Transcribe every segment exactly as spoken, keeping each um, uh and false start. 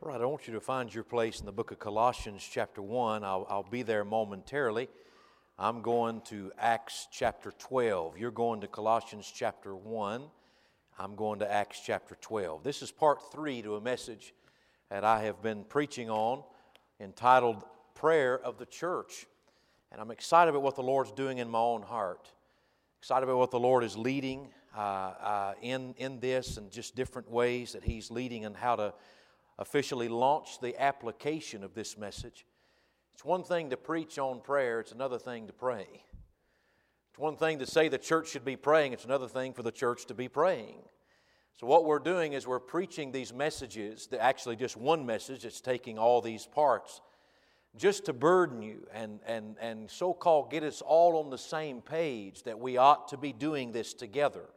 All right, I want you to find your place in the book of Colossians chapter one. I'll, I'll be there momentarily. I'm going to Acts chapter twelve. You're going to Colossians chapter one. I'm going to Acts chapter twelve. This is part three to a message that I have been preaching on entitled Prayer of the Church. And I'm excited about what the Lord's doing in my own heart. Excited about what the Lord is leading uh, uh, in, in this and just different ways that He's leading and how to officially launch the application of this message. It's one thing to preach on prayer, it's another thing to pray. It's one thing to say the church should be praying, it's another thing for the church to be praying. So what we're doing is we're preaching these messages, actually just one message that's taking all these parts, just to burden you and, and, and so-called get us all on the same page that we ought to be doing this together.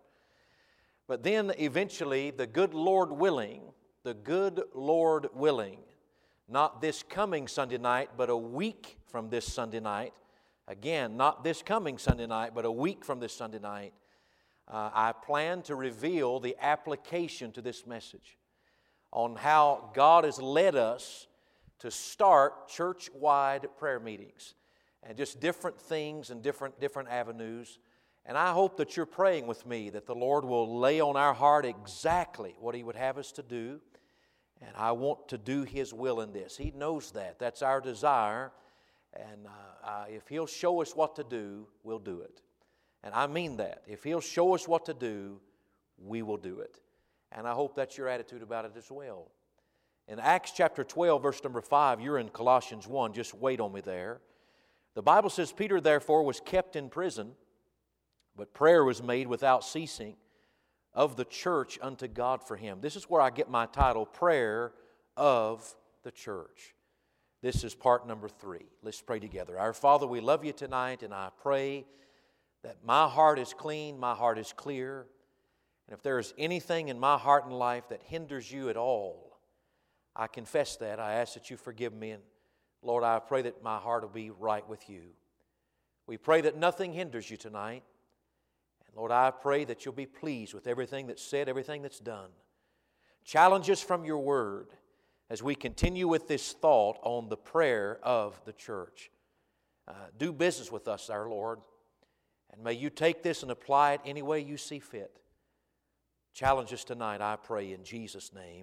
But then eventually, the good Lord willing, the good Lord willing, not this coming Sunday night, but a week from this Sunday night, again, not this coming Sunday night, but a week from this Sunday night, uh, I plan to reveal the application to this message on how God has led us to start church-wide prayer meetings and just different things and different, different avenues. And I hope that you're praying with me that the Lord will lay on our heart exactly what He would have us to do. And I want to do His will in this. He knows that. That's our desire. And uh, uh, if He'll show us what to do, we'll do it. And I mean that. If He'll show us what to do, we will do it. And I hope that's your attitude about it as well. In Acts chapter twelve, verse number five, you're in Colossians one. Just wait on me there. The Bible says, Peter therefore was kept in prison, but prayer was made without ceasing of the church unto God for him. This is where I get my title, Prayer of the Church. This is part number three. Let's pray together. Our Father, we love You tonight, and I pray that my heart is clean, my heart is clear, and if there is anything in my heart and life that hinders You at all, I confess that. I ask that You forgive me, and Lord, I pray that my heart will be right with You. We pray that nothing hinders You tonight. Lord, I pray that You'll be pleased with everything that's said, everything that's done. Challenge us from Your Word as we continue with this thought on the prayer of the church. Uh, do business with us, our Lord, and may You take this and apply it any way You see fit. Challenge us tonight, I pray, in Jesus' name.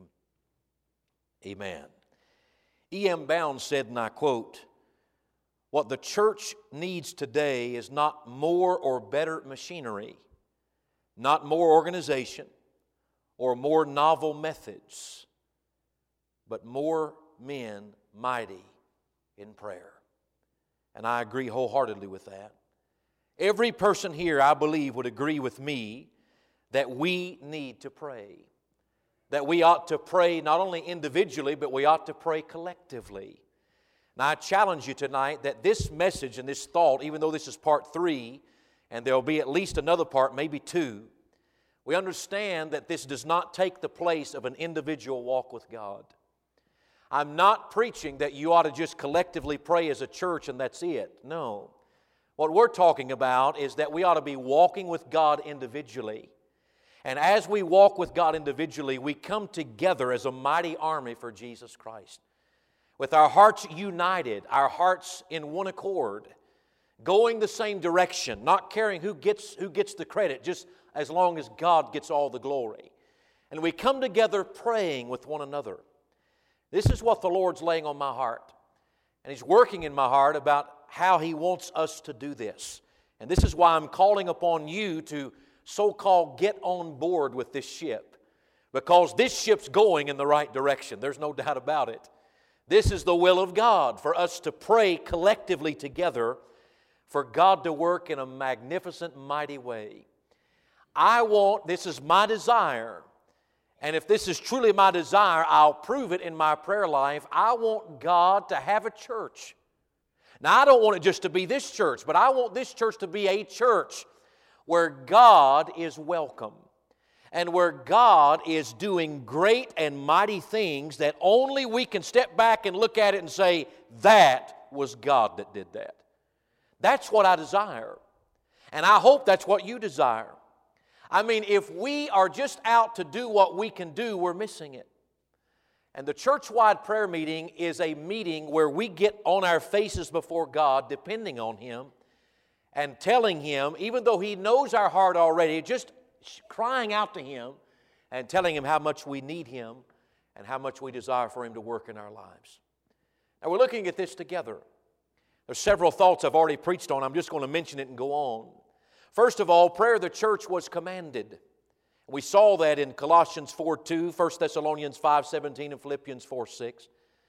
Amen. E M Bounds said, and I quote, "What the church needs today is not more or better machinery, not more organization or more novel methods, but more men mighty in prayer." And I agree wholeheartedly with that. Every person here, I believe, would agree with me that we need to pray. That we ought to pray not only individually, but we ought to pray collectively. Now, I challenge you tonight that this message and this thought, even though this is part three, and there will be at least another part, maybe two, we understand that this does not take the place of an individual walk with God. I'm not preaching that you ought to just collectively pray as a church and that's it. No. What we're talking about is that we ought to be walking with God individually. And as we walk with God individually, we come together as a mighty army for Jesus Christ. With our hearts united, our hearts in one accord, going the same direction, not caring who gets, who gets the credit, just as long as God gets all the glory. And we come together praying with one another. This is what the Lord's laying on my heart. And He's working in my heart about how He wants us to do this. And this is why I'm calling upon you to so-called get on board with this ship. Because this ship's going in the right direction. There's no doubt about it. This is the will of God, for us to pray collectively together, for God to work in a magnificent, mighty way. I want, this is my desire, and if this is truly my desire, I'll prove it in my prayer life. I want God to have a church. Now, I don't want it just to be this church, but I want this church to be a church where God is welcome. And where God is doing great and mighty things that only we can step back and look at it and say, that was God that did that. That's what I desire. And I hope that's what you desire. I mean, if we are just out to do what we can do, we're missing it. And the church-wide prayer meeting is a meeting where we get on our faces before God, depending on Him, and telling Him, even though He knows our heart already, just crying out to Him and telling Him how much we need Him and how much we desire for Him to work in our lives. Now, we're looking at this together. There's several thoughts I've already preached on. I'm just going to mention it and go on. First of all, prayer of the church was commanded. We saw that in Colossians four two, First Thessalonians five seventeen, and Philippians four six.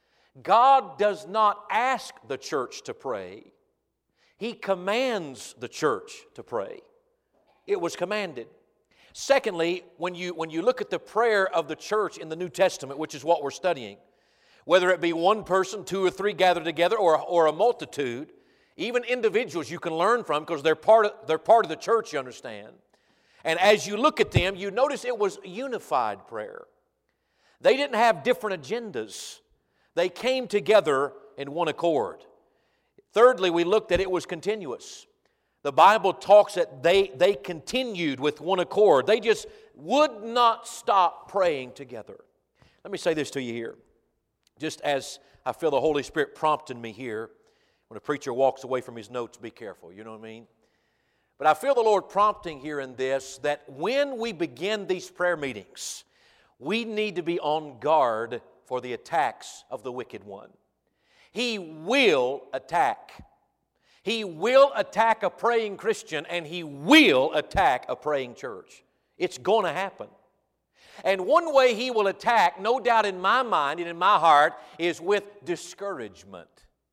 God does not ask the church to pray. He commands the church to pray. It was commanded. Secondly, when you, when you look at the prayer of the church in the New Testament, which is what we're studying, whether it be one person, two or three gathered together, or, or a multitude, even individuals you can learn from because they're part of, they're part of the church, you understand. And as you look at them, you notice it was unified prayer. They didn't have different agendas. They came together in one accord. Thirdly, we looked at it was continuous. The Bible talks that they, they continued with one accord. They just would not stop praying together. Let me say this to you here. Just as I feel the Holy Spirit prompting me here, when a preacher walks away from his notes, be careful, you know what I mean? But I feel the Lord prompting here in this, that when we begin these prayer meetings, we need to be on guard for the attacks of the wicked one. He will attack. He will attack a praying Christian, and he will attack a praying church. It's going to happen. And one way he will attack, no doubt in my mind and in my heart, is with discouragement.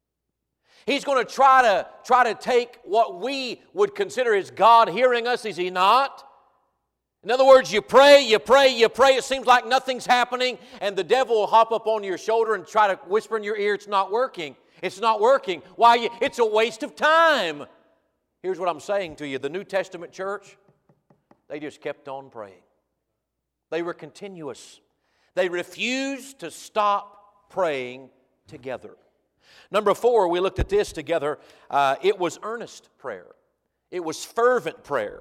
He's going to try to try to take what we would consider as God hearing us, is He not? In other words, you pray, you pray, you pray, it seems like nothing's happening, and the devil will hop up on your shoulder and try to whisper in your ear, it's not working. It's not working. Why? It's a waste of time. Here's what I'm saying to you. The New Testament church, they just kept on praying. They were continuous. They refused to stop praying together. Number four, we looked at this together. Uh, it was earnest prayer. It was fervent prayer.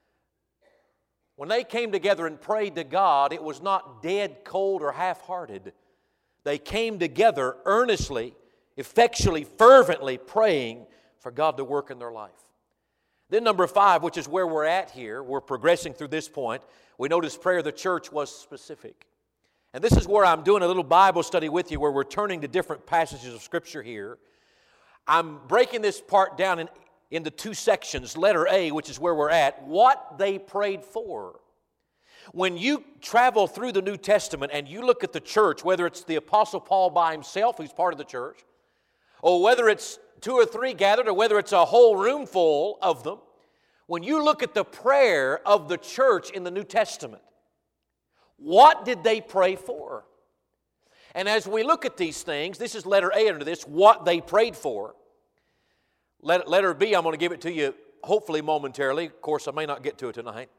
When they came together and prayed to God, it was not dead, cold, or half-hearted. They came together earnestly, effectually, fervently praying for God to work in their life. Then number five, which is where we're at here, we're progressing through this point, we notice prayer of the church was specific. And this is where I'm doing a little Bible study with you where we're turning to different passages of Scripture here. I'm breaking this part down in, into two sections. Letter A, which is where we're at, what they prayed for. When you travel through the New Testament and you look at the church, whether it's the Apostle Paul by himself, who's part of the church, or whether it's two or three gathered, or whether it's a whole room full of them, when you look at the prayer of the church in the New Testament, what did they pray for? And as we look at these things, this is letter A under this, what they prayed for. Letter B, I'm going to give it to you hopefully momentarily. Of course, I may not get to it tonight.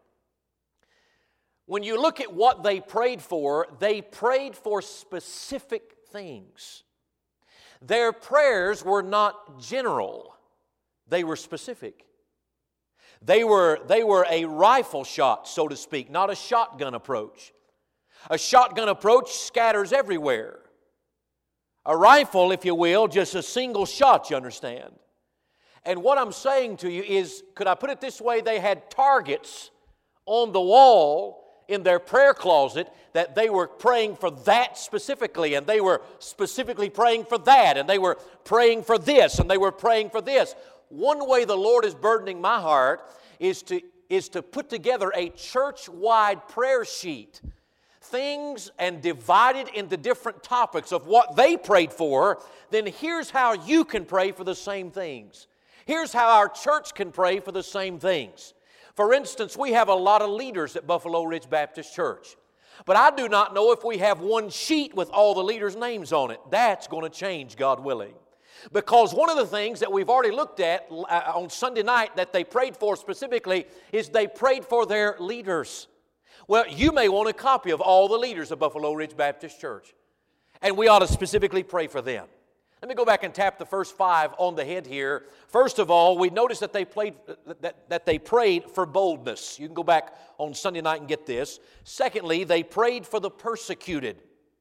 When you look at what they prayed for, they prayed for specific things. Their prayers were not general. They were specific. They were, they were a rifle shot, so to speak, not a shotgun approach. A shotgun approach scatters everywhere. A rifle, if you will, just a single shot, you understand. And what I'm saying to you is, could I put it this way, they had targets on the wall in their prayer closet that they were praying for that specifically, and they were specifically praying for that, and they were praying for this, and they were praying for this. One way the Lord is burdening my heart is to, is to put together a church-wide prayer sheet, things and divide it into different topics of what they prayed for. Then here's how you can pray for the same things. Here's how our church can pray for the same things. For instance, we have a lot of leaders at Buffalo Ridge Baptist Church. But I do not know if we have one sheet with all the leaders' names on it. That's going to change, God willing. Because one of the things that we've already looked at on Sunday night that they prayed for specifically is they prayed for their leaders. Well, you may want a copy of all the leaders of Buffalo Ridge Baptist Church. And we ought to specifically pray for them. Let me go back and tap the first five on the head here. First of all, we notice that they played that, that they prayed for boldness. You can go back on Sunday night and get this. Secondly, they prayed for the persecuted.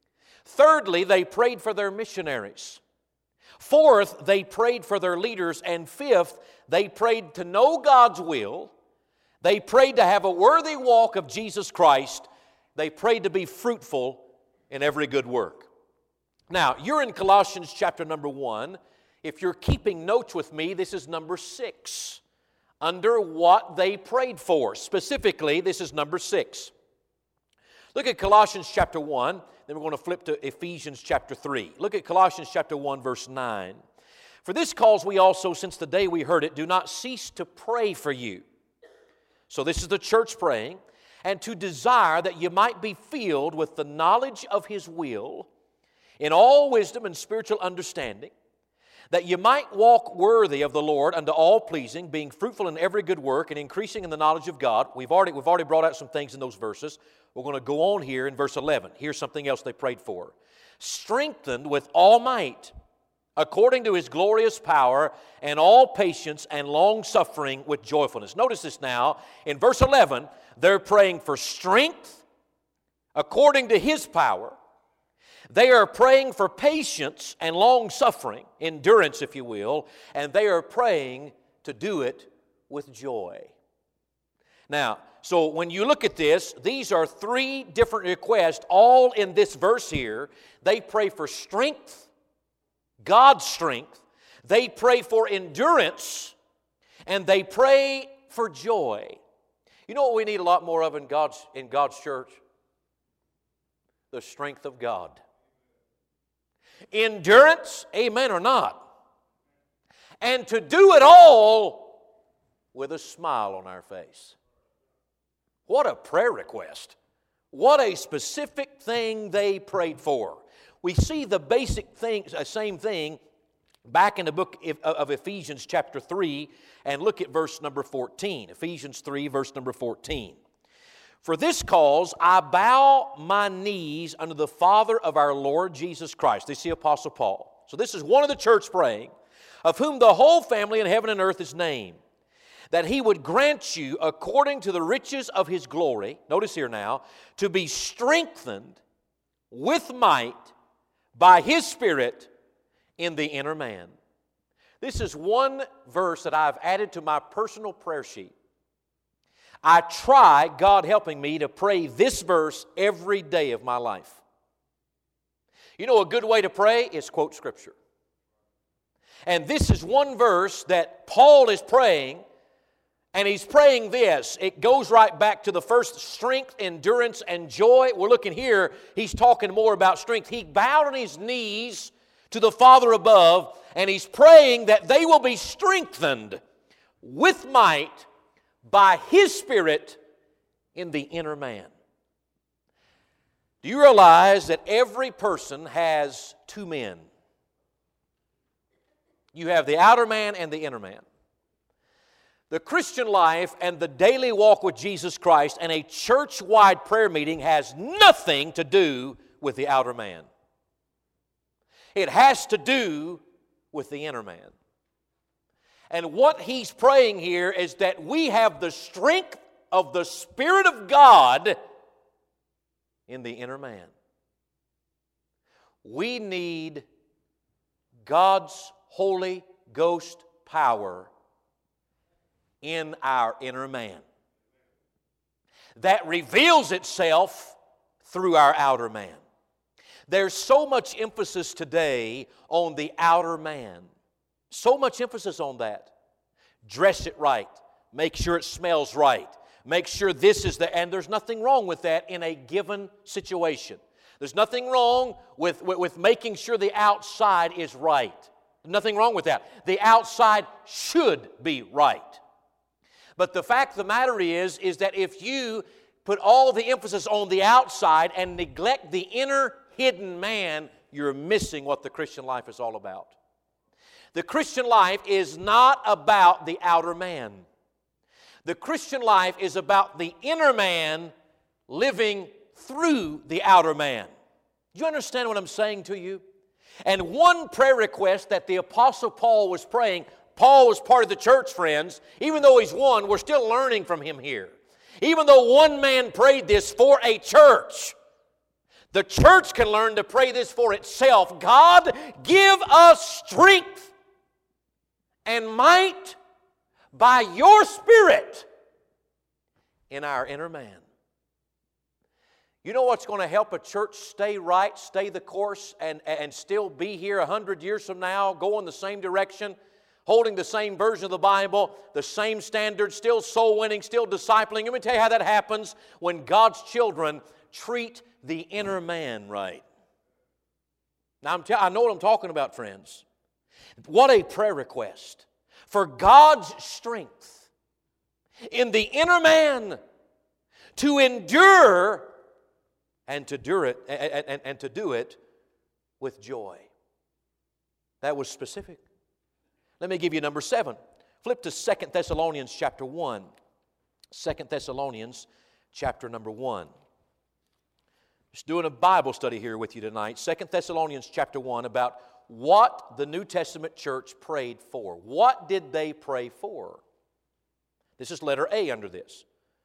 Thirdly, they prayed for their missionaries. Fourth, they prayed for their leaders. And fifth, they prayed to know God's will. They prayed to have a worthy walk of Jesus Christ. They prayed to be fruitful in every good work. Now, you're in Colossians chapter number one. If you're keeping notes with me, this is number six. Under what they prayed for. Specifically, this is number six. Look at Colossians chapter one. Then we're going to flip to Ephesians chapter three. Look at Colossians chapter one, verse nine. For this cause we also, since the day we heard it, do not cease to pray for you. So this is the church praying. And to desire that you might be filled with the knowledge of His will, in all wisdom and spiritual understanding, that you might walk worthy of the Lord unto all pleasing, being fruitful in every good work and increasing in the knowledge of God. We've already, we've already brought out some things in those verses. We're going to go on here in verse eleven. Here's something else they prayed for. Strengthened with all might, according to His glorious power, and all patience and long-suffering with joyfulness. Notice this now. In verse eleven, they're praying for strength according to His power. They are praying for patience and long-suffering, endurance, if you will, and they are praying to do it with joy. Now, so when you look at this, these are three different requests, all in this verse here. They pray for strength, God's strength. They pray for endurance, and they pray for joy. You know what we need a lot more of in God's, in God's church? The strength of God. Endurance, amen or not. And to do it all with a smile on our face. What a prayer request. What a specific thing they prayed for. We see the basic thing, same thing back in the book of Ephesians chapter three, and look at verse number fourteen. Ephesians three, verse number fourteen. For this cause I bow my knees unto the Father of our Lord Jesus Christ. This is the Apostle Paul. So this is one of the church praying, of whom the whole family in heaven and earth is named, that He would grant you, according to the riches of His glory, notice here now, to be strengthened with might by His Spirit in the inner man. This is one verse that I've added to my personal prayer sheet. I try, God helping me, to pray this verse every day of my life. You know, a good way to pray is quote Scripture. And this is one verse that Paul is praying, and he's praying this. It goes right back to the first: strength, endurance, and joy. We're looking here, he's talking more about strength. He bowed on his knees to the Father above, and he's praying that they will be strengthened with might by His Spirit in the inner man. Do you realize that every person has two men? You have the outer man and the inner man. The Christian life and the daily walk with Jesus Christ and a church-wide prayer meeting has nothing to do with the outer man. It has to do with the inner man. And what he's praying here is that we have the strength of the Spirit of God in the inner man. We need God's Holy Ghost power in our inner man that reveals itself through our outer man. There's so much emphasis today on the outer man. So much emphasis on that. Dress it right. Make sure it smells right. Make sure this is the... And there's nothing wrong with that in a given situation. There's nothing wrong with, with, with making sure the outside is right. Nothing wrong with that. The outside should be right. But the fact of the matter is, is that if you put all the emphasis on the outside and neglect the inner hidden man, you're missing what the Christian life is all about. The Christian life is not about the outer man. The Christian life is about the inner man living through the outer man. Do you understand what I'm saying to you? And one prayer request that the Apostle Paul was praying, Paul was part of the church, friends. Even though he's one, we're still learning from him here. Even though one man prayed this for a church, The church can learn to pray this for itself. God, give us strength and might by your Spirit in our inner man. You know what's going to help a church stay right, stay the course, and, and still be here a hundred years from now, going the same direction, holding the same version of the Bible, the same standards, still soul winning, still discipling? Let me tell you how that happens when God's children treat the inner man right. Now, I'm tell- I know what I'm talking about, friends. What a prayer request for God's strength in the inner man to endure and to do it and, and, and to do it with joy. That was specific. Let me give you number seven. Flip to Second Thessalonians chapter one. Second Thessalonians chapter number one. Just doing a Bible study here with you tonight. Second Thessalonians chapter one, about what the New Testament church prayed for. What did they pray for? This is letter A under this.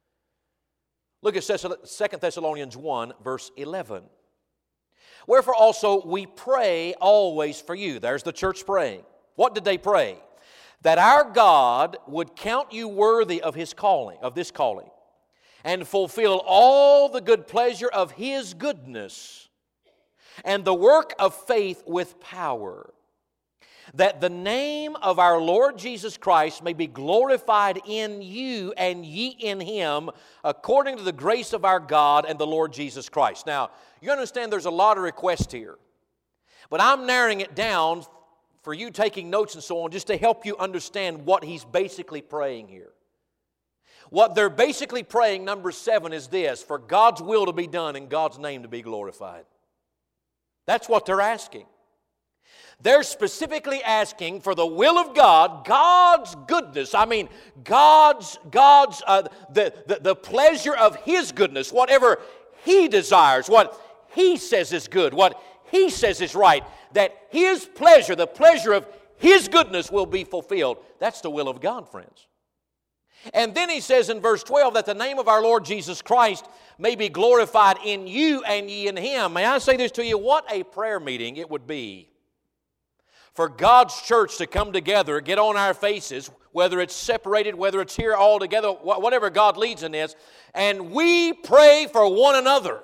Look at Second Thessalonians one, verse eleven. Wherefore also we pray always for you. There's the church praying. What did they pray? That our God would count you worthy of His calling, of this calling, and fulfill all the good pleasure of His goodness, and the work of faith with power, that the name of our Lord Jesus Christ may be glorified in you and ye in Him, according to the grace of our God and the Lord Jesus Christ. Now, you understand there's a lot of requests here, but I'm narrowing it down for you taking notes and so on, just to help you understand what he's basically praying here. What they're basically praying, number seven, is this: for God's will to be done and God's name to be glorified. That's what they're asking. They're specifically asking for the will of God, God's goodness. I mean, God's, God's uh, the, the, the pleasure of His goodness, whatever He desires, what He says is good, what He says is right, that His pleasure, the pleasure of His goodness will be fulfilled. That's the will of God, friends. And then he says in verse twelve that the name of our Lord Jesus Christ may be glorified in you and ye in Him. May I say this to you? What a prayer meeting it would be for God's church to come together, get on our faces, whether it's separated, whether it's here all together, whatever God leads in this, and we pray for one another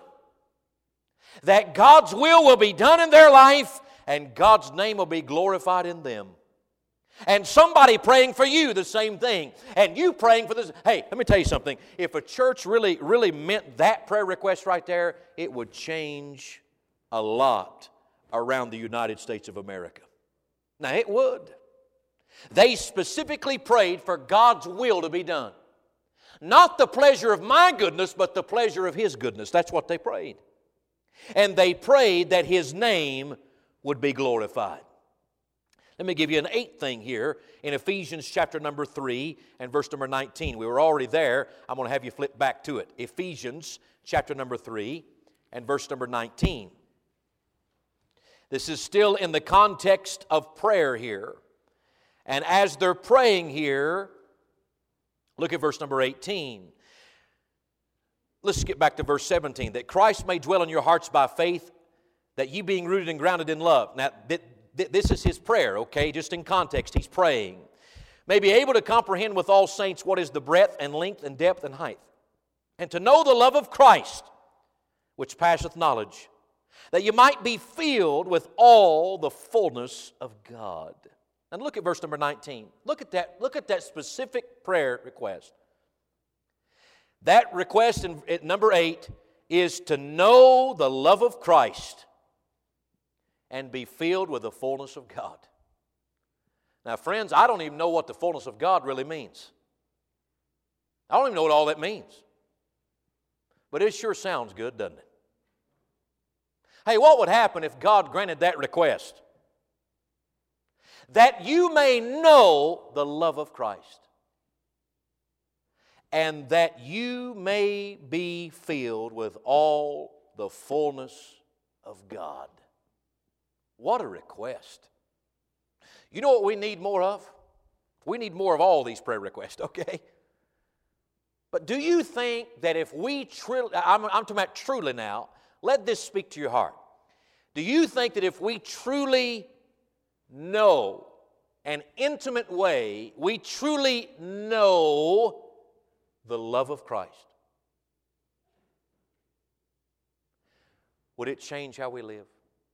that God's will will be done in their life and God's name will be glorified in them. And somebody praying for you the same thing. And you praying for this. Hey, let me tell you something. If a church really, really meant that prayer request right there, it would change a lot around the United States of America. Now, it would. They specifically prayed for God's will to be done. Not the pleasure of my goodness, but the pleasure of His goodness. That's what they prayed. And they prayed that His name would be glorified. Let me give you an eighth thing here in Ephesians chapter number three and verse number nineteen. We were already there. I'm going to have you flip back to it. Ephesians chapter number three and verse number nineteen. This is still in the context of prayer here. And as they're praying here, look at verse number eighteen. Let's get back to verse seventeen. That Christ may dwell in your hearts by faith, that ye being rooted and grounded in love. Now, th- th- this is his prayer, okay? Just in context, he's praying. May be able to comprehend with all saints what is the breadth and length and depth and height. And to know the love of Christ, which passeth knowledge, that you might be filled with all the fullness of God. And look at verse number nineteen. Look at that, look at that specific prayer request. That request in at number eight is to know the love of Christ and be filled with the fullness of God. Now, friends, I don't even know what the fullness of God really means. I don't even know what all that means. But it sure sounds good, doesn't it? Hey, what would happen if God granted that request? That you may know the love of Christ, and that you may be filled with all the fullness of God. What a request. You know what we need more of? We need more of all these prayer requests, okay? But do you think that if we truly, I'm, I'm talking about truly now, let this speak to your heart. Do you think that if we truly know an intimate way, we truly know the love of Christ, would it change how we live?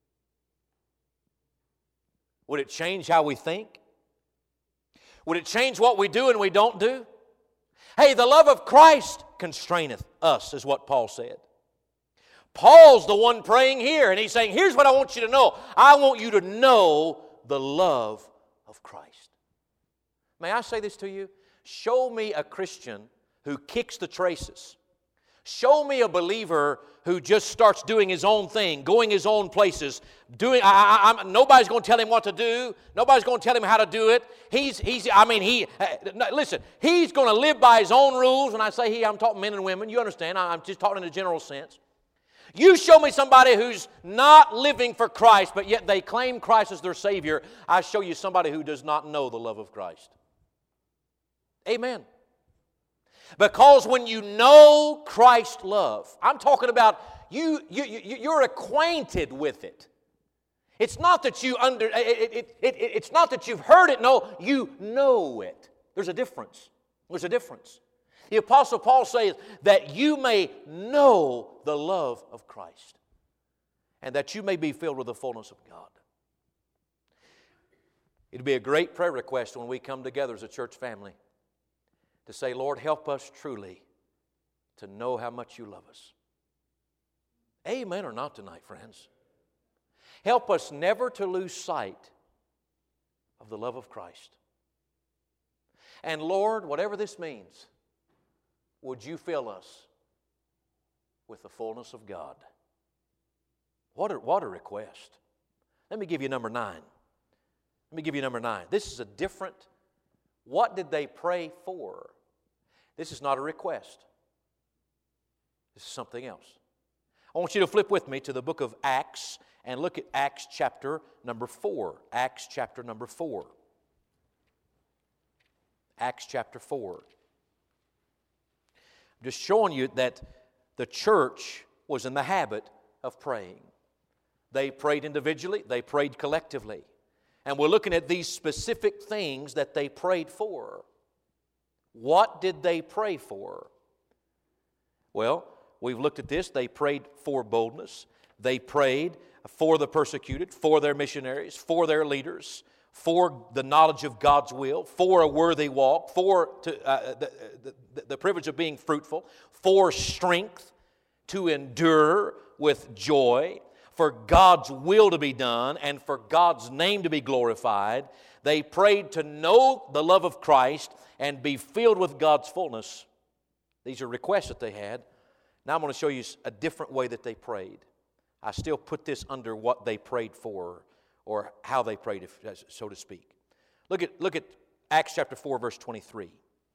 Would it change how we think? Would it change what we do and we don't do? Hey, the love of Christ constraineth us, is what Paul said. Paul's the one praying here, and he's saying, here's what I want you to know. I want you to know the love of Christ. May I say this to you? Show me a Christian who kicks the traces. Show me a believer who just starts doing his own thing, going his own places. Doing, I, I, I'm, nobody's going to tell him what to do. Nobody's going to tell him how to do it. He's, he's. I mean, he. Uh, listen, he's going to live by his own rules. When I say he, I'm talking men and women. You understand? I'm just talking in a general sense. You show me somebody who's not living for Christ, but yet they claim Christ as their Savior. I show you somebody who does not know the love of Christ. Amen. Because when you know Christ's love, I'm talking about you, you, you you're acquainted with it. It's not that you under, it, it, it, it's not that you've heard it, no, you know it. There's a difference. There's a difference. The Apostle Paul says that you may know the love of Christ and that you may be filled with the fullness of God. It'd be a great prayer request when we come together as a church family to say, Lord, help us truly to know how much you love us. Amen or not tonight, friends? Help us never to lose sight of the love of Christ. And Lord, whatever this means, would you fill us with the fullness of God? What a, what a request. Let me give you number nine. Let me give you number nine. This is a different, what did they pray for? This is not a request. This is something else. I want you to flip with me to the book of Acts and look at Acts chapter number four. Acts chapter number four. Acts chapter four. I'm just showing you that the church was in the habit of praying. They prayed individually, they prayed collectively. And we're looking at these specific things that they prayed for. What did they pray for? Well, we've looked at this. They prayed for boldness. They prayed for the persecuted, for their missionaries, for their leaders, for the knowledge of God's will, for a worthy walk, for to, uh, the, the, the privilege of being fruitful, for strength to endure with joy, for God's will to be done, and for God's name to be glorified. They prayed to know the love of Christ and be filled with God's fullness. These are requests that they had. Now I'm going to show you a different way that they prayed. I still put this under what they prayed for, or how they prayed, if, so to speak. Look at, look at Acts chapter four, verse twenty-three.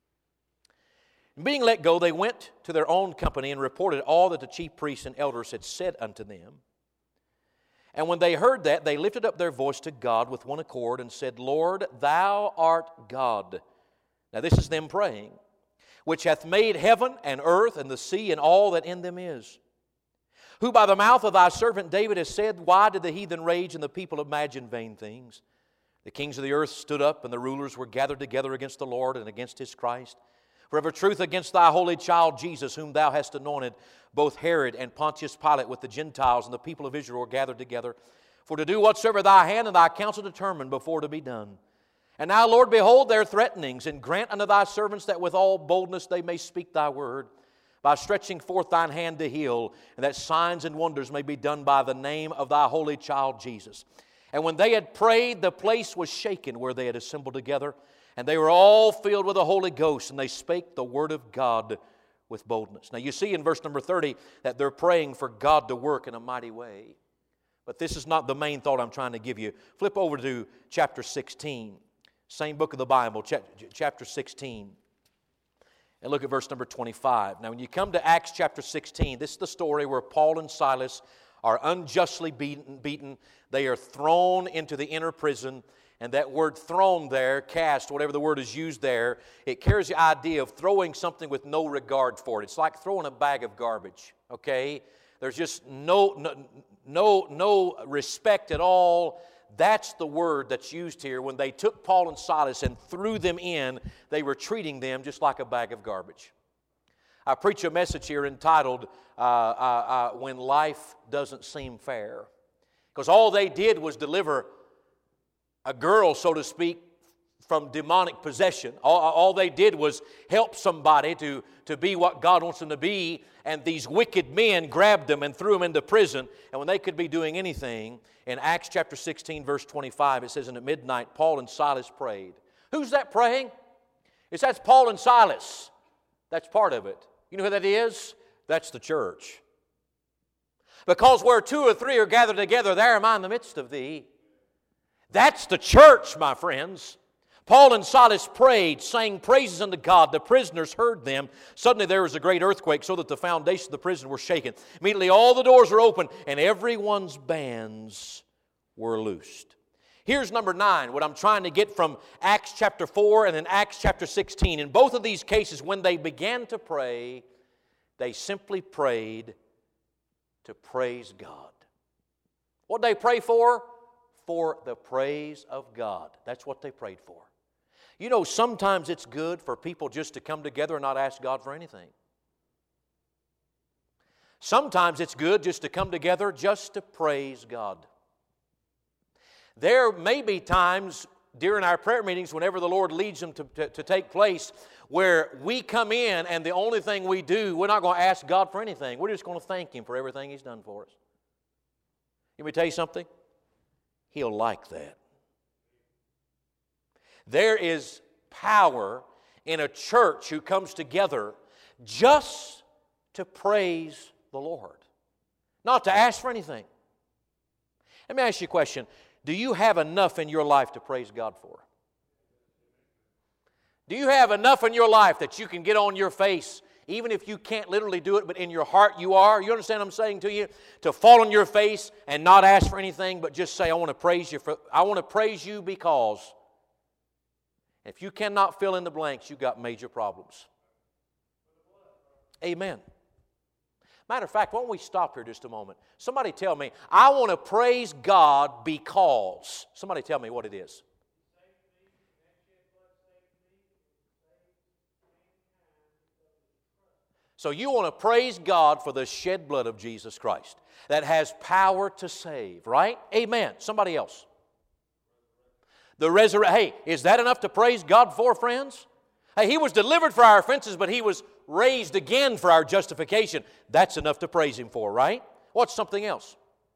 Being let go, they went to their own company and reported all that the chief priests and elders had said unto them. And when they heard that, they lifted up their voice to God with one accord and said, Lord, thou art God. Now this is them praying, which hath made heaven and earth and the sea and all that in them is. Who by the mouth of thy servant David has said, why did the heathen rage and the people imagine vain things? The kings of the earth stood up and the rulers were gathered together against the Lord and against his Christ. For of a truth against thy holy child Jesus, whom thou hast anointed, both Herod and Pontius Pilate with the Gentiles and the people of Israel were gathered together, for to do whatsoever thy hand and thy counsel determined before to be done. And now, Lord, behold their threatenings, and grant unto thy servants that with all boldness they may speak thy word, by stretching forth thine hand to heal, and that signs and wonders may be done by the name of thy holy child Jesus. And when they had prayed, the place was shaken where they had assembled together, and they were all filled with the Holy Ghost, and they spake the word of God with boldness. Now you see in verse number thirty that they're praying for God to work in a mighty way. But this is not the main thought I'm trying to give you. Flip over to chapter sixteen. Same book of the Bible, chapter sixteen. And look at verse number twenty-five. Now when you come to Acts chapter sixteen, this is the story where Paul and Silas are unjustly beaten. beaten. They are thrown into the inner prison. And that word thrown there, cast, whatever the word is used there, it carries the idea of throwing something with no regard for it. It's like throwing a bag of garbage, okay? there's just no, no, no, no respect at all. That's the word that's used here. When they took Paul and Silas and threw them in, they were treating them just like a bag of garbage. I preach a message here entitled, uh, uh, uh, When Life Doesn't Seem Fair. Because all they did was deliver a girl, so to speak, from demonic possession. All, all they did was help somebody to, to be what God wants them to be, and these wicked men grabbed them and threw them into prison. And when they could be doing anything, in Acts chapter sixteen, verse twenty-five, it says, "And at midnight, Paul and Silas prayed." Who's that praying? It's that's Paul and Silas. That's part of it. You know who that is? That's the church. Because where two or three are gathered together, there am I in the midst of thee. That's the church, my friends. Paul and Silas prayed, sang praises unto God. The prisoners heard them. Suddenly there was a great earthquake, so that the foundations of the prison were shaken. Immediately all the doors were opened, and everyone's bands were loosed. Here's number nine, what I'm trying to get from Acts chapter four and then Acts chapter sixteen. In both of these cases, when they began to pray, they simply prayed to praise God. What did they pray for? For the praise of God. That's what they prayed for. You know, sometimes it's good for people just to come together and not ask God for anything. Sometimes it's good just to come together just to praise God. There may be times during our prayer meetings, whenever the Lord leads them to, to, to take place, where we come in and the only thing we do, we're not going to ask God for anything. We're just going to thank Him for everything He's done for us. Let me tell you something. He'll like that. There is power in a church who comes together just to praise the Lord, not to ask for anything. Let me ask you a question. Do you have enough in your life to praise God for? Do you have enough in your life that you can get on your face, even if you can't literally do it, but in your heart you are? You understand what I'm saying to you? To fall on your face and not ask for anything, but just say, I want to praise you for, I want to praise you because. If you cannot fill in the blanks, you've got major problems. Amen. Matter of fact, why don't we stop here just a moment? Somebody tell me, I want to praise God because. Somebody tell me what it is. So you want to praise God for the shed blood of Jesus Christ that has power to save, right? Amen. Somebody else. The resurrection. Hey, is that enough to praise God for, friends? Hey, He was delivered for our offenses, but He was raised again for our justification. That's enough to praise Him for, right? What's something else?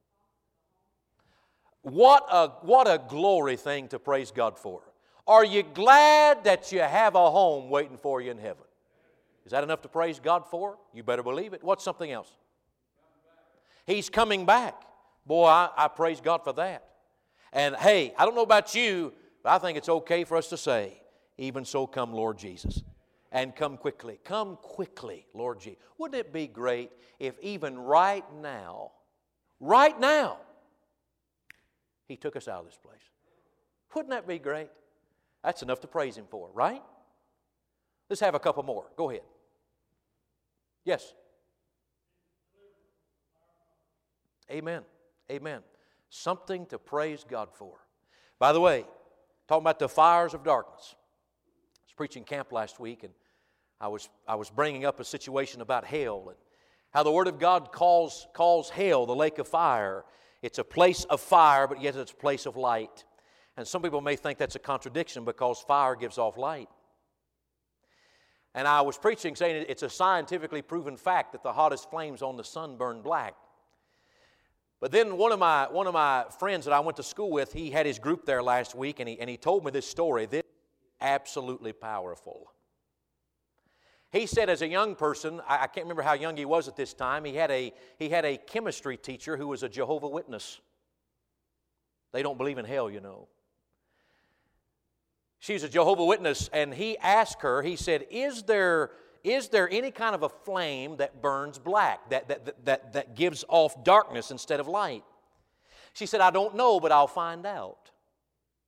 What a, what a glory thing to praise God for. Are you glad that you have a home waiting for you in heaven? Is that enough to praise God for? You better believe it. What's something else? He's coming back. Boy, I, I praise God for that. And hey, I don't know about you, but I think it's okay for us to say, even so come Lord Jesus. And come quickly. Come quickly, Lord Jesus. Wouldn't it be great if even right now, right now, He took us out of this place? Wouldn't that be great? That's enough to praise Him for, right? Let's have a couple more. Go ahead. Yes. Amen. Amen. Something to praise God for. By the way, talking about the fires of darkness. I was preaching camp last week, and I was I was bringing up a situation about hell and how the Word of God calls calls hell the lake of fire. It's a place of fire, but yet it's a place of light. And some people may think that's a contradiction because fire gives off light. And I was preaching saying it's a scientifically proven fact that the hottest flames on the sun burn black. But then one of my one of my friends that I went to school with, he had his group there last week, and he, and he told me this story. This is absolutely powerful. He said as a young person, I, I can't remember how young he was at this time, he had a he had a chemistry teacher who was a Jehovah's Witness. They don't believe in hell, you know. She's a Jehovah's Witness, and he asked her, he said, is there Is there any kind of a flame that burns black, that, that, that, that gives off darkness instead of light? She said, I don't know, but I'll find out.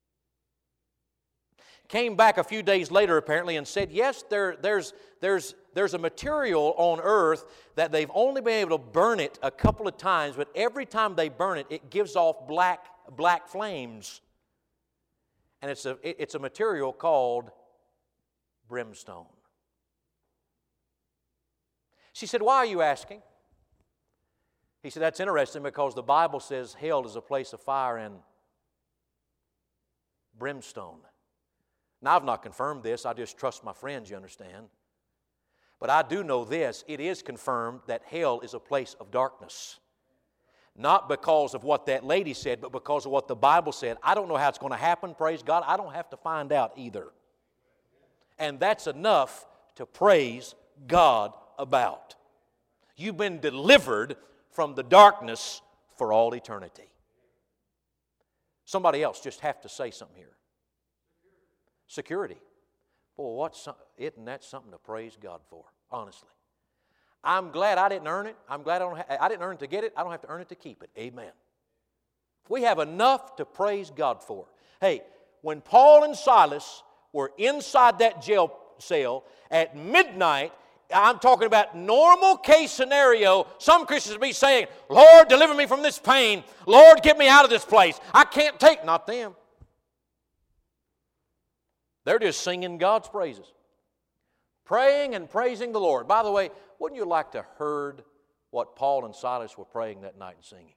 Came back a few days later, apparently, and said, yes, there, there's, there's, there's a material on earth that they've only been able to burn it a couple of times, but every time they burn it, it gives off black, black flames. And it's a, it's a material called brimstone. She said, why are you asking? He said, that's interesting because the Bible says hell is a place of fire and brimstone. Now, I've not confirmed this. I just trust my friends, you understand. But I do know this. It is confirmed that hell is a place of darkness. Not because of what that lady said, but because of what the Bible said. I don't know how it's going to happen, praise God. I don't have to find out either. And that's enough to praise God about. You've been delivered from the darkness for all eternity. Somebody else just have to say something here. Security. Boy, what's some, isn't that something to praise God for, honestly. I'm glad I didn't earn it. I'm glad I don't ha- I didn't earn it to get it. I don't have to earn it to keep it. Amen. We have enough to praise God for. Hey, when Paul and Silas were inside that jail cell at midnight, I'm talking about normal case scenario, some Christians would be saying, Lord, deliver me from this pain. Lord, get me out of this place. I can't take, not them. They're just singing God's praises. Praying and praising the Lord. By the way, wouldn't you like to have heard what Paul and Silas were praying that night and singing?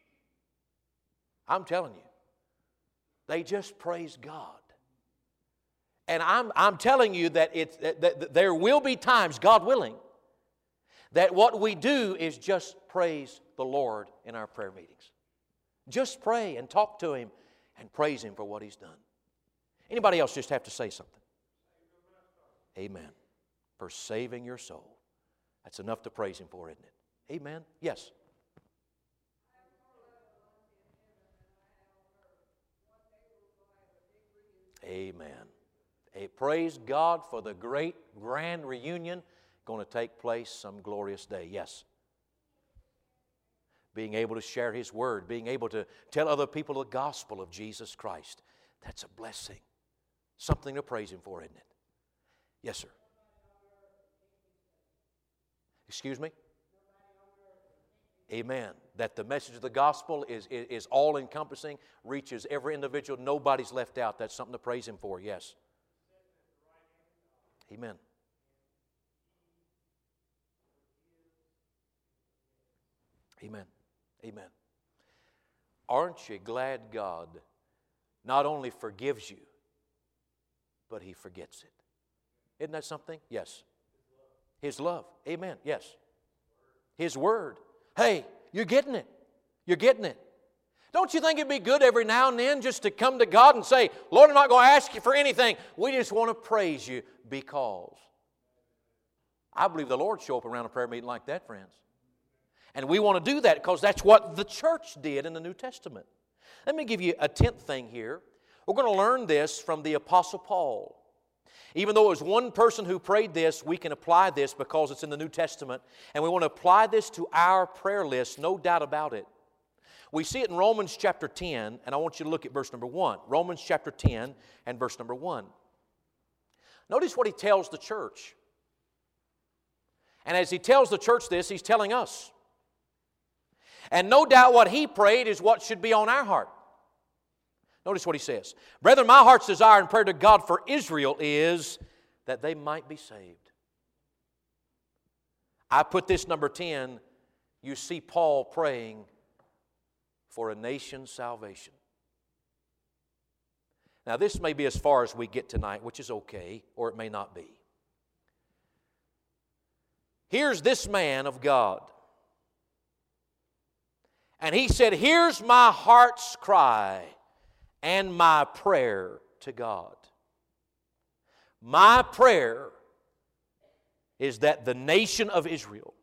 I'm telling you, they just praised God. And I'm, I'm telling you that, it's, that, that there will be times, God willing, that what we do is just praise the Lord in our prayer meetings. Just pray and talk to Him and praise Him for what He's done. Anybody else just have to say something? Amen. For saving your soul. That's enough to praise Him for, isn't it? Amen. Yes. Amen. Hey, praise God for the great grand reunion going to take place some glorious day. Yes. Being able to share His Word, being able to tell other people the gospel of Jesus Christ. That's a blessing. Something to praise Him for, isn't it? Yes, sir. Excuse me? Amen. That the message of the gospel is, is, is all-encompassing, reaches every individual. Nobody's left out. That's something to praise Him for, yes. Amen. Amen. Amen. Aren't you glad God not only forgives you, but He forgets it? Isn't that something? Yes. His love. Amen. Yes. His Word. Hey, you're getting it. You're getting it. Don't you think it'd be good every now and then just to come to God and say, Lord, I'm not going to ask You for anything. We just want to praise You because. I believe the Lord show up around a prayer meeting like that, friends. And we want to do that because that's what the church did in the New Testament. Let me give you a tenth thing here. We're going to learn this from the Apostle Paul. Even though it was one person who prayed this, we can apply this because it's in the New Testament. And we want to apply this to our prayer list, no doubt about it. We see it in Romans chapter ten, and I want you to look at verse number one. Romans chapter ten and verse number one. Notice what he tells the church. And as he tells the church this, he's telling us. And no doubt what he prayed is what should be on our heart. Notice what he says. Brethren, my heart's desire and prayer to God for Israel is that they might be saved. I put this number ten. You see Paul praying for a nation's salvation. Now this may be as far as we get tonight, which is okay, or it may not be. Here's this man of God. And he said, here's my heart's cry and my prayer to God. My prayer is that the nation of Israel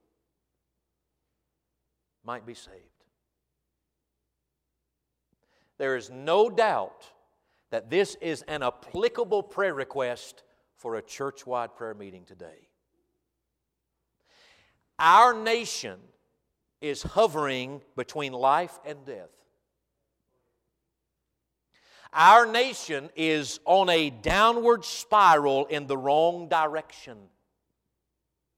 might be saved. There is no doubt that this is an applicable prayer request for a church-wide prayer meeting today. Our nation is hovering between life and death. Our nation is on a downward spiral in the wrong direction.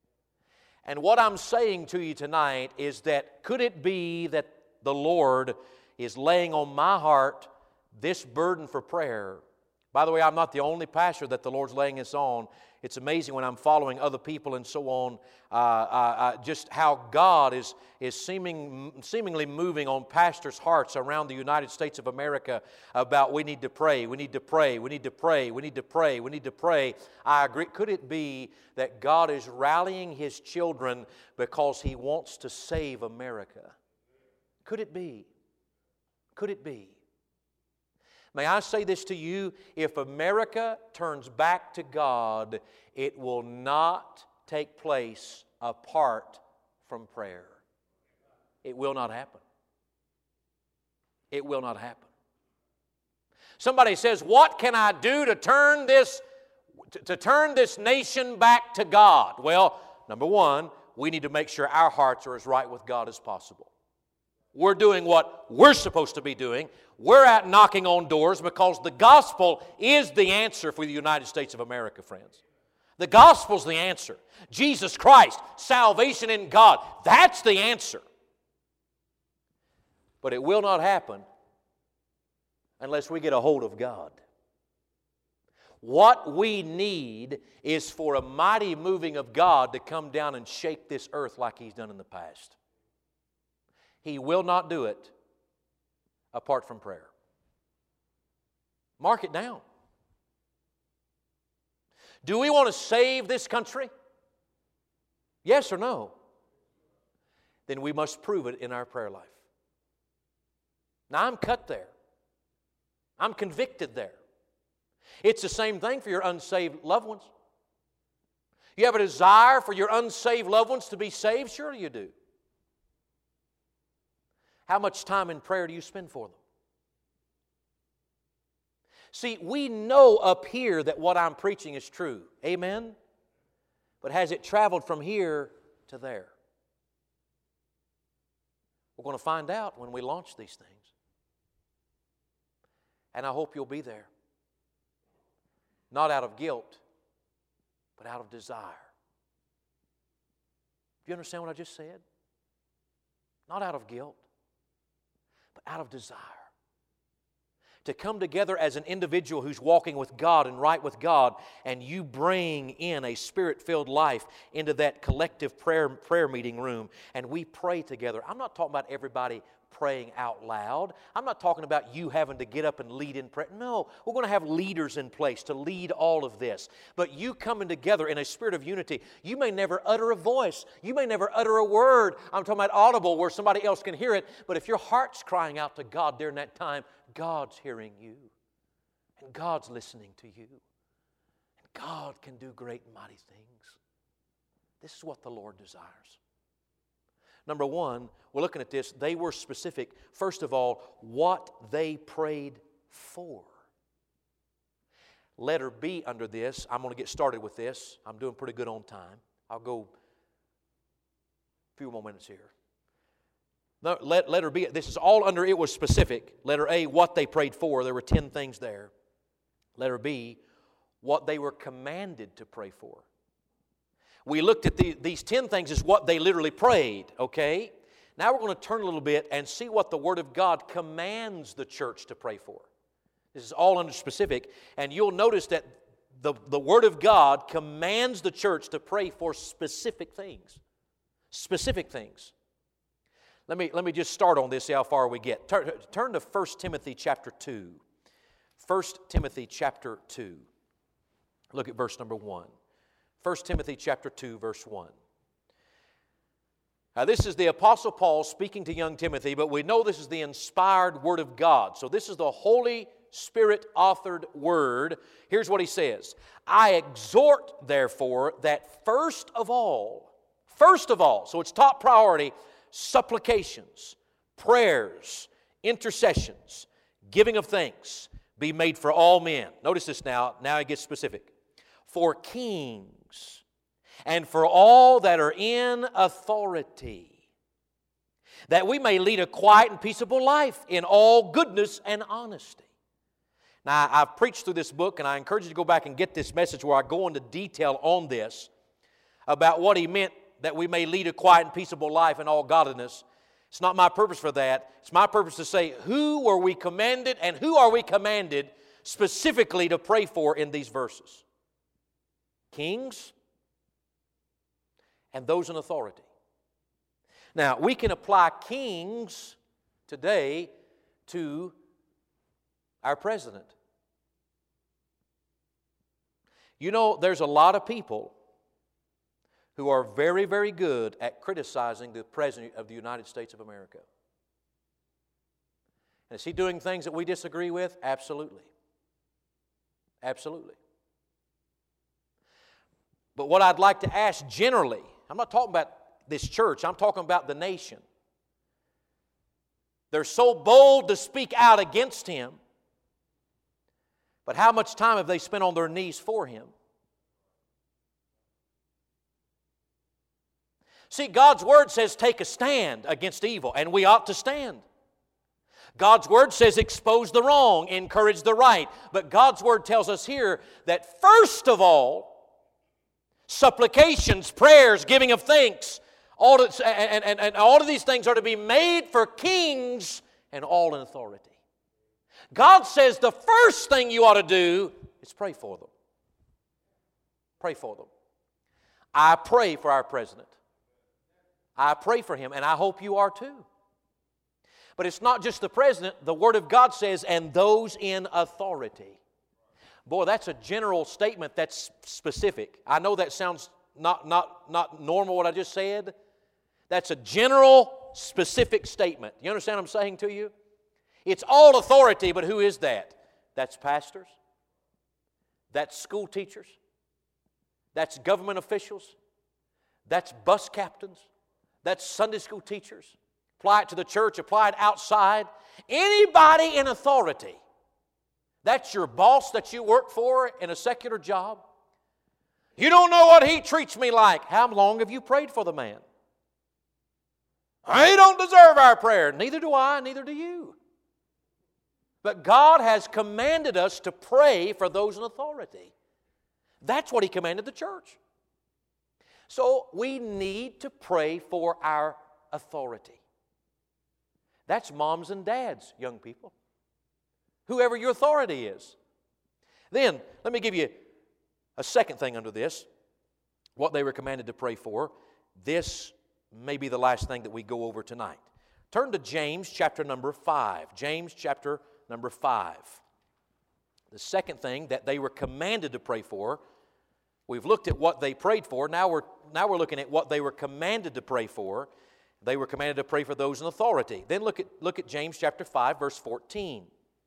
And what I'm saying to you tonight is that could it be that the Lord is laying on my heart this burden for prayer? By the way, I'm not the only pastor that the Lord's laying this on. It's amazing when I'm following other people and so on, uh, uh, uh, just how God is, is seeming, seemingly moving on pastors' hearts around the United States of America about we need to pray, we need to pray, we need to pray, we need to pray, we need to pray. I agree. Could it be that God is rallying His children because He wants to save America? Could it be? Could it be? May I say this to you, if America turns back to God, it will not take place apart from prayer. It will not happen. It will not happen. Somebody says, what can I do to turn this, to, to turn this nation back to God? Well, number one, we need to make sure our hearts are as right with God as possible. We're doing what we're supposed to be doing. We're out knocking on doors because the gospel is the answer for the United States of America, friends. The gospel's the answer. Jesus Christ, salvation in God, that's the answer. But it will not happen unless we get a hold of God. What we need is for a mighty moving of God to come down and shake this earth like He's done in the past. He will not do it apart from prayer. Mark it down. Do we want to save this country? Yes or no? Then we must prove it in our prayer life. Now, I'm cut there. I'm convicted there. It's the same thing for your unsaved loved ones. You have a desire for your unsaved loved ones to be saved? Sure you do. How much time in prayer do you spend for them? See, we know up here that what I'm preaching is true. Amen? But has it traveled from here to there? We're going to find out when we launch these things. And I hope you'll be there. Not out of guilt, but out of desire. Do you understand what I just said? Not out of guilt, but out of desire. To come together as an individual who's walking with God and right with God, and you bring in a Spirit-filled life into that collective prayer, prayer meeting room, and we pray together. I'm not talking about everybody praying out loud. I'm not talking about you having to get up and lead in prayer. No, we're going to have leaders in place to lead all of this. But you coming together in a spirit of unity, you may never utter a voice. You may never utter a word. I'm talking about audible where somebody else can hear it. But if your heart's crying out to God during that time, God's hearing you. And God's listening to you. And God can do great and mighty things. This is what the Lord desires. Number one, we're looking at this. They were specific. First of all, what they prayed for. Letter B under this, I'm going to get started with this. I'm doing pretty good on time. I'll go a few more minutes here. No, let, letter B, this is all under it was specific. Letter A, what they prayed for. There were ten things there. Letter B, what they were commanded to pray for. We looked at the, these ten things as what they literally prayed, okay? Now we're going to turn a little bit and see what the Word of God commands the church to pray for. This is all under specific, and you'll notice that the, the Word of God commands the church to pray for specific things. Specific things. Let me, let me just start on this, see how far we get. Turn, turn to First Timothy chapter two. First Timothy chapter two. Look at verse number one. First Timothy chapter two, verse one. Now this is the Apostle Paul speaking to young Timothy, but we know this is the inspired Word of God. So this is the Holy Spirit authored Word. Here's what he says. I exhort, therefore, that first of all, first of all, so it's top priority, supplications, prayers, intercessions, giving of thanks be made for all men. Notice this now. Now it gets specific. For kings and for all that are in authority, that we may lead a quiet and peaceable life in all goodness and honesty. Now, I've preached through this book, and I encourage you to go back and get this message where I go into detail on this, about what he meant that we may lead a quiet and peaceable life in all godliness. It's not my purpose for that. It's my purpose to say, who were we commanded and who are we commanded specifically to pray for in these verses? Kings and those in authority. Now, we can apply kings today to our president. You know, there's a lot of people who are very, very good at criticizing the President of the United States of America. And is he doing things that we disagree with? Absolutely. Absolutely. But what I'd like to ask generally, I'm not talking about this church, I'm talking about the nation. They're so bold to speak out against him, but how much time have they spent on their knees for him? See, God's Word says take a stand against evil, and we ought to stand. God's Word says expose the wrong, encourage the right. But God's Word tells us here that first of all, supplications, prayers, giving of thanks, all of, and, and, and all of these things are to be made for kings and all in authority. God says the first thing you ought to do is pray for them. Pray for them. I pray for our president. I pray for him, and I hope you are too. But it's not just the president. The Word of God says, and those in authority. Boy, that's a general statement that's specific. I know that sounds not, not, not normal what I just said. That's a general, specific statement. You understand what I'm saying to you? It's all authority, but who is that? That's pastors. That's school teachers. That's government officials. That's bus captains. That's Sunday school teachers. Apply it to the church, apply it outside. Anybody in authority. That's your boss that you work for in a secular job. You don't know what he treats me like. How long have you prayed for the man? He don't deserve our prayer. Neither do I, neither do you. But God has commanded us to pray for those in authority. That's what He commanded the church. So we need to pray for our authority. That's moms and dads, young people. Whoever your authority is. Then, let me give you a second thing under this. What they were commanded to pray for. This may be the last thing that we go over tonight. Turn to James chapter number five. James chapter number five. The second thing that they were commanded to pray for. We've looked at what they prayed for. Now we're, now we're looking at what they were commanded to pray for. They were commanded to pray for those in authority. Then look at, look at James chapter five, verse fourteen.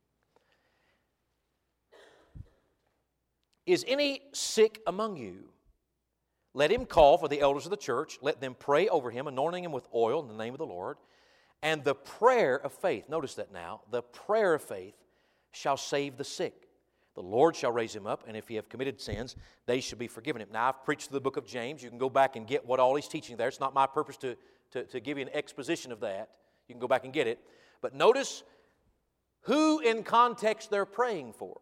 Is any sick among you? Let him call for the elders of the church. Let them pray over him, anointing him with oil in the name of the Lord. And the prayer of faith, notice that now, the prayer of faith shall save the sick. The Lord shall raise him up, and if he have committed sins, they shall be forgiven him. Now, I've preached the book of James. You can go back and get what all he's teaching there. It's not my purpose to, to, to give you an exposition of that. You can go back and get it. But notice who in context they're praying for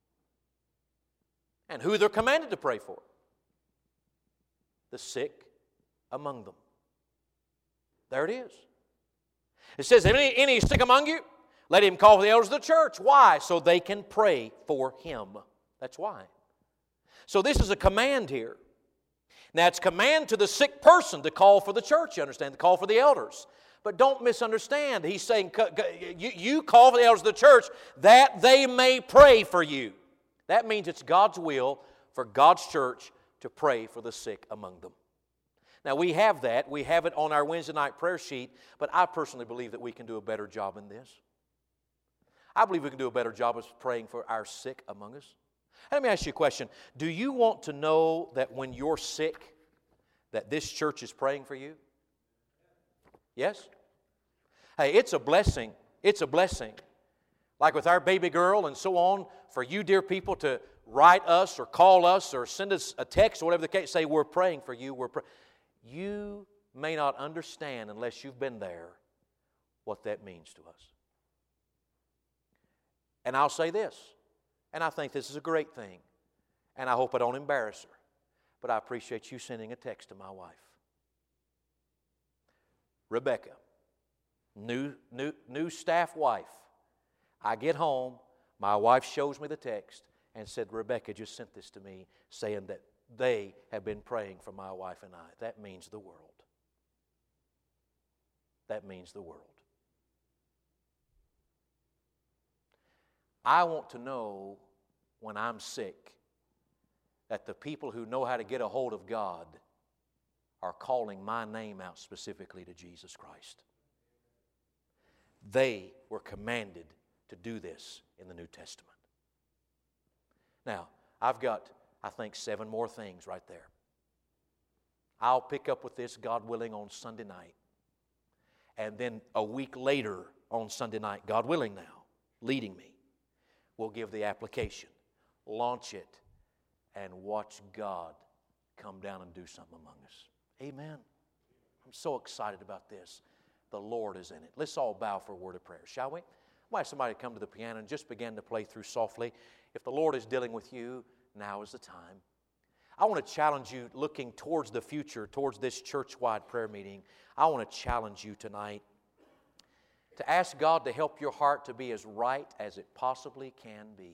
and who they're commanded to pray for. The sick among them. There it is. It says, any, any sick among you? Let him call for the elders of the church. Why? So they can pray for him. That's why. So this is a command here. Now it's a command to the sick person to call for the church, you understand, to call for the elders. But don't misunderstand. He's saying, you call for the elders of the church that they may pray for you. That means it's God's will for God's church to pray for the sick among them. Now we have that. We have it on our Wednesday night prayer sheet, but I personally believe that we can do a better job in this. I believe we can do a better job of praying for our sick among us. Let me ask you a question. Do you want to know that when you're sick, that this church is praying for you? Yes? Hey, it's a blessing. It's a blessing. Like with our baby girl and so on, for you dear people to write us or call us or send us a text or whatever the case, say we're praying for you. We're pray-. You may not understand unless you've been there what that means to us. And I'll say this, and I think this is a great thing, and I hope I don't embarrass her, but I appreciate you sending a text to my wife. Rebecca, new, new, new staff wife. I get home, my wife shows me the text and said, Rebecca just sent this to me saying that they have been praying for my wife and I. That means the world. That means the world. I want to know when I'm sick that the people who know how to get a hold of God are calling my name out specifically to Jesus Christ. They were commanded to do this in the New Testament. Now, I've got, I think, seven more things right there. I'll pick up with this, God willing, on Sunday night. And then a week later on Sunday night, God willing now, leading me, we'll give the application, launch it, and watch God come down and do something among us. Amen. I'm so excited about this. The Lord is in it. Let's all bow for a word of prayer, shall we? I might have somebody come to the piano and just begin to play through softly. If the Lord is dealing with you, now is the time. I want to challenge you looking towards the future, towards this church-wide prayer meeting. I want to challenge you tonight to ask God to help your heart to be as right as it possibly can be.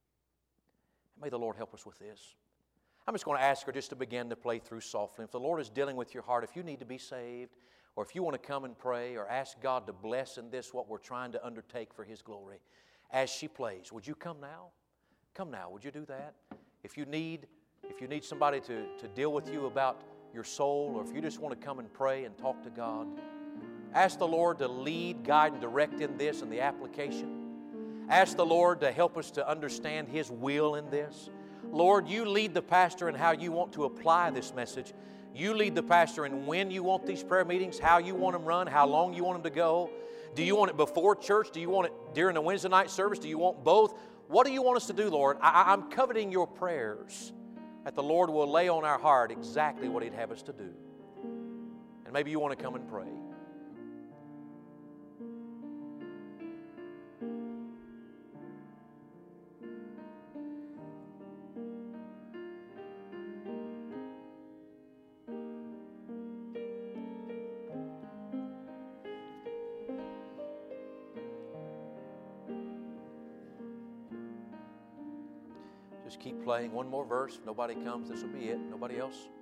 May the Lord help us with this. I'm just going to ask her just to begin to play through softly. If the Lord is dealing with your heart, if you need to be saved, or if you want to come and pray, or ask God to bless in this what we're trying to undertake for His glory, as she plays, would you come now? Come now, would you do that? If you need, if you need somebody to, to deal with you about your soul, or if you just want to come and pray and talk to God, ask the Lord to lead, guide, and direct in this and the application. Ask the Lord to help us to understand His will in this. Lord, you lead the pastor in how you want to apply this message. You lead the pastor in when you want these prayer meetings, how you want them run, how long you want them to go. Do you want it before church? Do you want it during the Wednesday night service? Do you want both? What do you want us to do, Lord? I, I'm coveting your prayers that the Lord will lay on our heart exactly what He'd have us to do. And maybe you want to come and pray. Just keep playing. One more verse. If nobody comes, this will be it. Nobody else?